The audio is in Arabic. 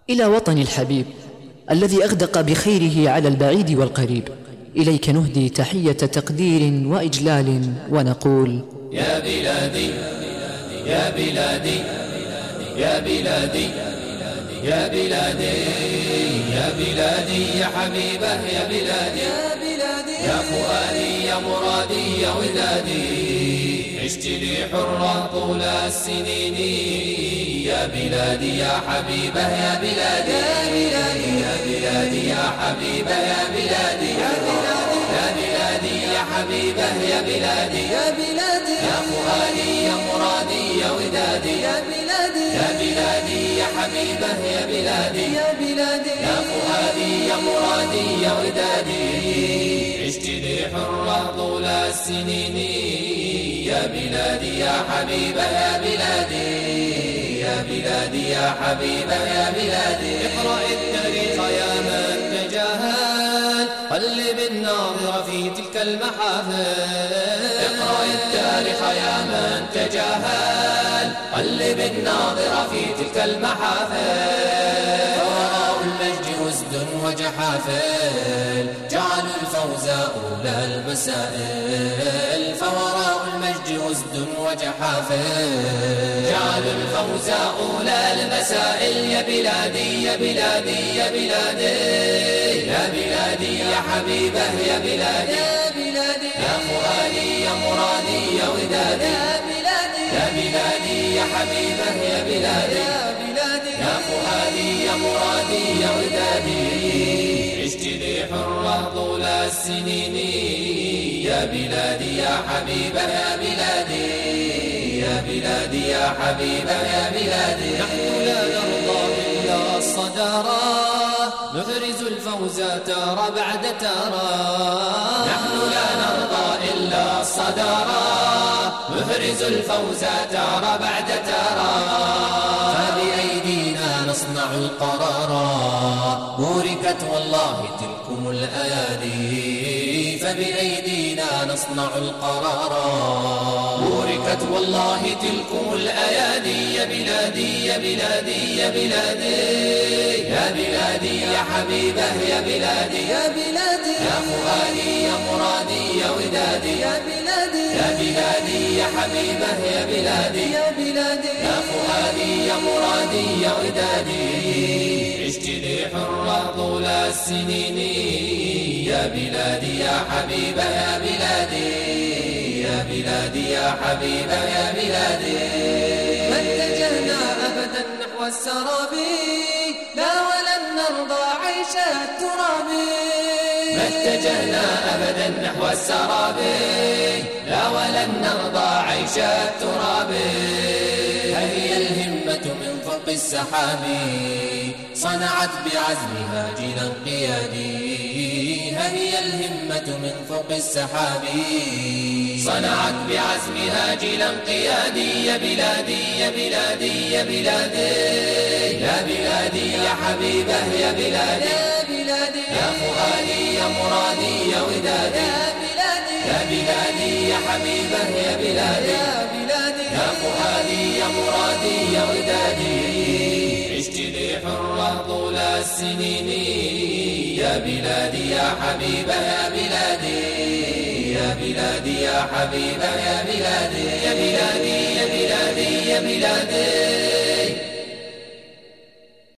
إلى وطن الحبيب الذي أغدق بخيره على البعيد والقريب، إليك نهدي تحية تقدير وإجلال ونقول: يا بلادي يا بلادي يا بلادي يا بلادي يا بلادي يا حبيبة يا بلادي يا فؤادي يا مرادي يا ودادي، عشت لي حرة طول السنين يا بلادي يا حبيبة يا بلادي يا بلادي يا حبيبة يا بلادي يا بلادي يا حبيبة يا بلادي يا فؤادي يا مرادي يا ودادي يا بلادي يا حبيبة يا بلادي يا فؤادي يا مرادي يا ودادي، عشت لي حرة طول السنين يا بلادي يا حبيبة يا بلادي يا بلادي يا حبيبة يا بلادي. اقرأ التاريخ يا من تجاهل، قلب الناظر في تلك المحافل. اقرأ التاريخ يا من تجاهل، قلب الناظر في تلك المحافل. فوراء المجد وزد وجحافل، جعلوا الفوز أولى المسائل. فوراء المجد وزد وجحافل، جعلوا الفوز أولى المسائل. يا بلادي يا بلادي يا بلادي يا بلادي يا حبيبة يا بلادي يا فؤادي يا مرادي يا ودادي يا بلادي يا حبيبة يا بلادي يا فؤادي يا مرادي يا ودادي، عشت لي حرة طول السنين يا بلادي يا حبيبة يا بلادي يا بلادي يا حبيبة يا بلادي. نحن لا نرضى إلا الصدارة، نحرز الفوز تارة بعد تارة. نحن لا نرضى إلا الصدارة، نحرز الفوز تارة بعد تارة. فبأيدينا نصنع القرار، بوركت والله تلكم الأيادي. فبأيدينا نصنع القرار، بوركت والله تلكم الأيادي. يا بلادي يا بلادي يا بلادي يا بلادي يا حبيبة يا بلادي يا فؤادي يا مرادي يا ودادي يا بلادي يا حبيبة يا بلادي يا فؤادي يا مرادي يا ودادي، عشت لي حرة طول السنين يا بلادي يا حبيبة يا بلادي يا بلادي يا حبيبة يا بلادي. ما اتجهنا أبدا نحو السراب، لا ولن نرضى عيش التراب. ما اتجهنا أبدا نحو السراب، لا ولن نرضى عيش التراب. هي الهمة من فوق السحاب، صنعت بعزمها جيلا قيادي. هي الهمة من فوق السحاب، صنعت بعزمها جيلا قيادي. يا بلادي يا بلادي يا بلادي يا بلادي يا حبيبة يا بلادي يا فؤادي يا مرادي يا ودادي يا بلادي يا حبيبة يا بلادي يا فؤادي يا مرادي يا ودادي، عشت لي حرة طول السنين يا بلادي يا حبيبة يا بلادي يا بلادي يا حبيبة يا بلادي يا بلادي يا بلادي يا بلادي